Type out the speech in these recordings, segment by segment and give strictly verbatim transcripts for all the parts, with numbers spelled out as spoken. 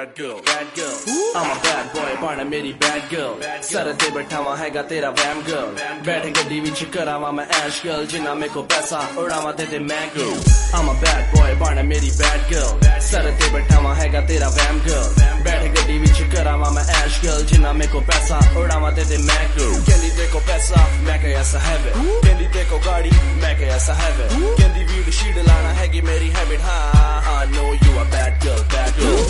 bad girl, bad girl. I'm a bad boy, bana meri bad girl. Sar te baithawa हैगा तेरा wham girl. बैठ गड्डी विच करावा मैं ash girl. जिन्ना मेरे को पैसा उड़ावा ते ते मैं girl. I'm a bad boy, bana meri bad girl. Sar te baithawa हैगा तेरा wham girl. बैठ गड्डी विच करावा मैं ash girl. जिन्ना मेरे को पैसा उड़ावा ते ते मैं girl. कहंदी ते को पैसा मैं कह ऐसा है वे. कहंदी ते को गाड़ी मैं कह ऐसा है वे. कहंदी वीड शीड लाना हैगी मेरी habit. हाँ I know you a bad girl, bad girl.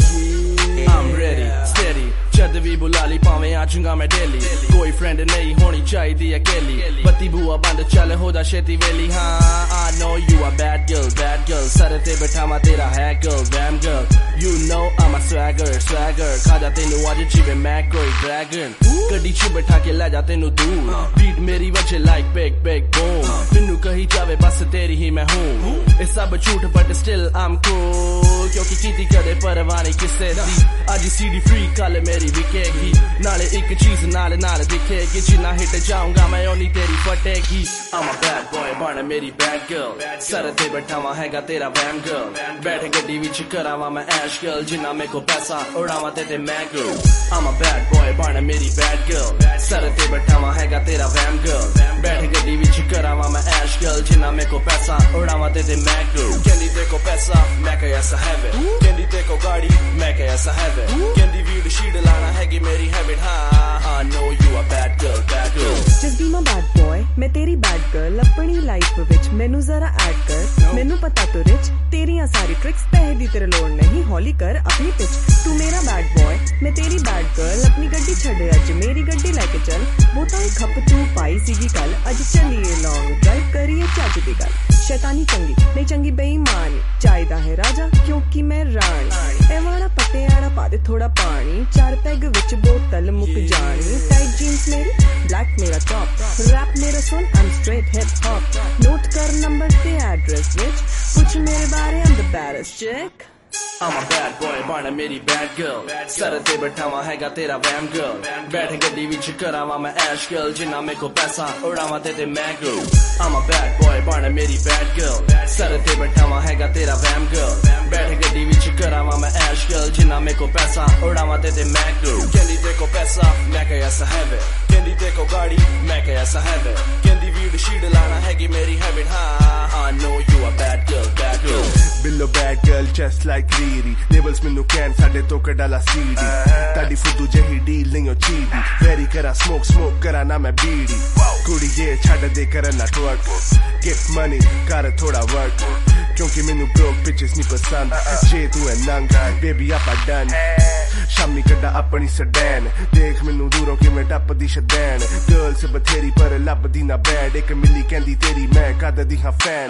I'm ready, steady. जद भी बुला ली पावे आजूंगा मैं डेली. कोई फ्रेंड नहीं होनी चाहिए अकेली. बत्ती बुआ बंद चल होदा छेती वेली. हाँ I know you a bad girl, bad girl. सर ते बैठावा तेरा है girl, damn girl. You know I'm a swagger, swagger. खा जा तेनू आज चिवे मैं कोई dragon. गड्डी च बैठा के ले जा तेनू दूर. बीट मेरी वजह like big big boom. मैनू कही जावे बस तेरी ही मैं हूँ. ये सब झूठ but still I'm cool. क्योंकि कीती कदे परवाह नहीं किसे दी. आज सीडी फ्री कल मेरी विकेगी. नाले एक चीज नाले नाले दिखेगी. जिन्ना हिट जाऊंगा मैं ओनी तेरी फटेगी. I'm a bad boy बना मेरी bad girl. सर ते बैठावा हैगा तेरा wham girl. बैठ गड्डी विच करावा मैं ash girl. जिन्ना मेरे को पैसा उड़ावा ते ते मैं girl. I'm a bad boy बना मेरी bad girl. सर ते बैठावा हैगा तेरा wham girl. बैठ गड्डी विच करावा मैं ash girl. जिन्ना मेरे को पैसा उड़ावा ते ते मैं girl. कहंदी ते को पैसा मैं कह ऐसा है वे. कहंदी ते को गाड़ी मैं कह ऐसा है वे. कहंदी वीड शीड लाना हैगी मेरी habit. हाँ I know you a bad girl, bad girl. Just be my bad boy, मैं तेरी bad girl. अपनी लाइफ विच मैनू जरा ऐड कर. मैनू पता तो रिच तेरियां सारी ट्रिक्स पैसे दी तेरे लोड़ नहीं. हौली कर अपनी पिच. तू मेरा bad boy, मैं तेरी bad girl. अपनी गड्डी छड़े अज मेरी गड्डी लेके चल. वो तो एक खप तू पाई सीगी कल. अज चलिए लॉन्ग ड्राइव करिए चज दी गल. शैतानी चंगी नहीं चंगी बेईमानी. चाहिदा है राजा क्योंकि मैं रानी. ए वाला पते आड़ा पा दे थोड़ा पानी. चार पैग विच बोतल मुक जानी. टाइट जीन्स मेरी ब्लैक मेरा टॉप. रैप मेरा सुन I'm straight hip hop. Note कर नंबर ते एड्रेस विच. पूछ मेरे बारे I'm the baddest chick. I'm a bad boy बना मेरी bad girl. सर ते बैठावा हैगा तेरा wham girl. बैठ गड्डी विच करावा मैं ash girl. जिन्ना मेरे को पैसा उड़ावा ते ते मैं girl. I'm a bad boy बना मेरी bad girl. सर ते बैठावा हैगा तेरा wham girl. बैठ गड्डी विच करावा मैं ash girl. जिन्ना मेरे को पैसा उड़ावा ते ते मैं girl. कहंदी ते को पैसा मैं कह ऐसा है वे. कहंदी ते को गाड़ी मैं कह ऐसा है वे. कहंदी वीड शीड लाना हैगी मेरी habit. हाँ I know you a bad girl, bad girl. Billo bad girl just like Riri. Labels ਮੈਨੂੰ ਕਹਿਣ ਸਾਡੇ ਤੋਂ ਕਢਾਲਾ ਸੀਡੀ. ਤੁਹਾਡੀ ਫੁੱਦੂ ਜਿਹੀ ਡੀਲ ਨਹੀਂ ਓ ਚੀਦੀ. ਵੈਰੀ ਕਰਾਂ ਸਮੋਕ ਸਮੋਕ ਕਰਾਂ ਨਾ ਮੈਂ ਬੀੜੀ. ਕੁੜੀਏ ਛੱਡ ਦੇ ਕਰਨ ਨਾ ਟਵਰਕ. Get money ਕਰ ਥੋੜਾ work. ਕਿਉਂਕਿ ਮੈਨੂੰ broke bitches ਨਹੀਂ ਪਸੰਦ. ਜੇ ਤੂੰ ਹੈ ਨੰਗ baby ਆਪਾਂ done. ਸ਼ਾਮੀ ਕੱਢਾ ਆਪਣੀ ਸਡੈਨ. ਦੇਖ ਮੈਨੂੰ ਦੂਰੋਂ ਕਿਵੇਂ ਟੱਪਦੀ ਸ਼ਦੈਨ. ਗਰਲਸ ਬਥੇਰੀ ਪਰ ਲੱਭਦੀ ਨਾ ਬੈਡ. ਇੱਕ ਮਿਲੀ ਕਹਿੰਦੀ ਤੇਰੀ ਮੈਂ ਕਦ ਦੀ ਹਾਂ ਫੈਨ.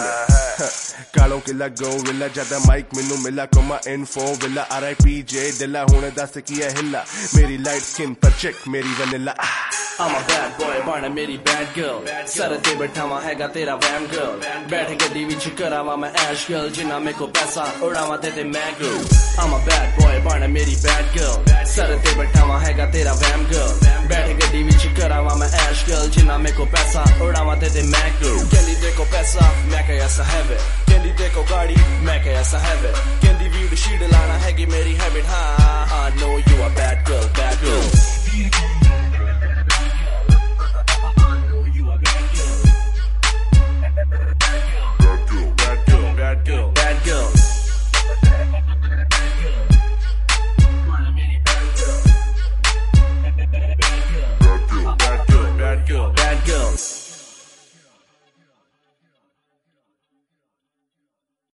ਕਾਲੋਂ ਕਿ ਲੱਗੋ ਵਿਲਾ ਜਿਆਦਾ ਮਾਈਕ ਮੈਨੂੰ ਮਿਲਾ ਕੋਮਾ info ਵਿਲਾ R I P J ਦਿਲਾ ਹੁਣ ਦੱਸ ਕੀ ਹੈ ਹਿੱਲਾ. ਮੇਰੀ ਲਾਈਟ ਸਕਿਨ ਪਰ ਚੈੱਕ ਮੇਰੀ vanilla. I'm a bad boy बना मेरी bad girl. सर ते बैठावा हैगा तेरा wham girl. बैठ गड्डी विच करावा मैं ash girl. जिन्ना मेरे को पैसा उड़ावा ते ते मैं girl. I'm a bad boy बना मेरी bad girl. सर ते बैठावा हैगा तेरा wham girl. बैठ गड्डी विच करावा मैं ash girl. जिन्ना मेरे को पैसा उड़ावा ते ते मैं girl. कहंदी ते को पैसा मैं कह ऐसा है वे. कहंदी ते को गाड़ी मैं कह ऐसा है वे. कहंदी वीड शीड लाना हैगी मेरी habit. हाँ I know you a bad girl, bad girl.